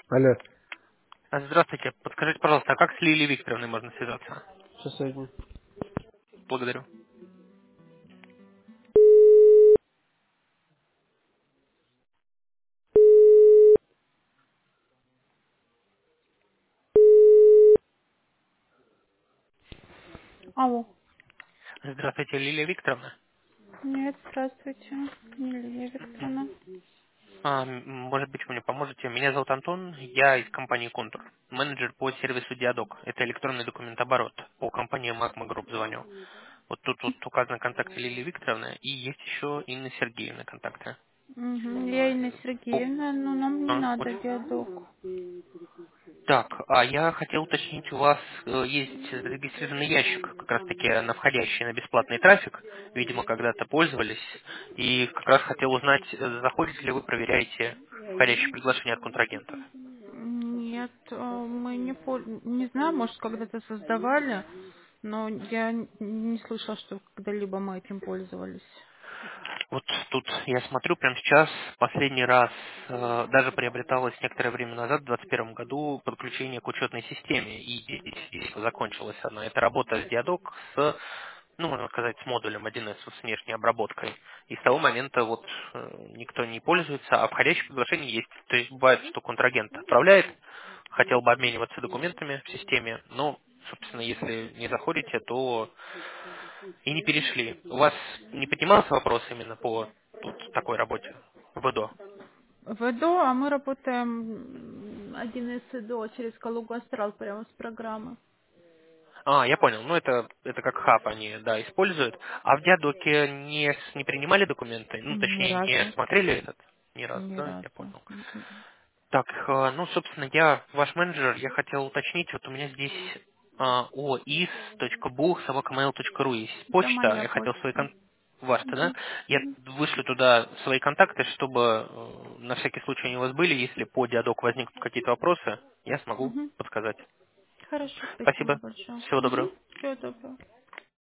Алло, Здравствуйте. Подскажите, пожалуйста, а как с Лилией Викторовной можно связаться? сейчас один. Благодарю. Алло. Здравствуйте, Лилия Викторовна. Нет, здравствуйте. Не Лилия Викторовна. Может быть, вы мне поможете. Меня зовут Антон, я из компании Контур. Менеджер по сервису Диадок. Это электронный документооборот. По компании Magma Group звоню. Вот тут вот указаны контакты Лилии Викторовны, и есть еще Инны Сергеевны контакты. Угу. Я Инна По- Сергеевна, но нам не надо Понял. диадок. Так, а я хотел уточнить, у вас есть зарегистрированный ящик, как раз таки на входящий на бесплатный трафик, видимо, когда-то пользовались, и как раз хотел узнать, заходите ли вы, проверяете входящие приглашения от контрагентов. Нет, мы не знаю, может, когда-то создавали, но я не слышала, что когда-либо мы этим пользовались. Вот тут я смотрю, прямо сейчас, последний раз даже приобреталось некоторое время назад, в 2021 году, подключение к учетной системе, и здесь закончилась одна. Это работа с Диадок с, ну, можно сказать, с модулем 1С, с внешней обработкой. И с того момента вот никто не пользуется, а входящее приглашение есть. То есть бывает, что контрагент отправляет, хотел бы обмениваться документами в системе, но, собственно, если не заходите, то и не перешли. У вас не поднимался вопрос именно по тут такой работе в ИДО? В ЭДО, а мы работаем один из ЭДО через Калугу Астрал прямо с программы. Я понял. Ну, это как хаб они, да, используют. А в Диадоке не принимали документы? Ну, Ни точнее, не разу. смотрели этот? Ни разу, Ни да? Я разу. понял. Так, ну, собственно, я ваш менеджер, я хотел уточнить, вот у меня здесь ois.buch@mail.ru есть Это почта, моя я хотел свои почта. ваши, да? Мгм. Я вышлю туда свои контакты, чтобы на всякий случай они у вас были, если по диадок возникнут какие-то вопросы, я смогу Мгм. подсказать. Хорошо, спасибо Спасибо, большое. всего доброго. Всего доброго.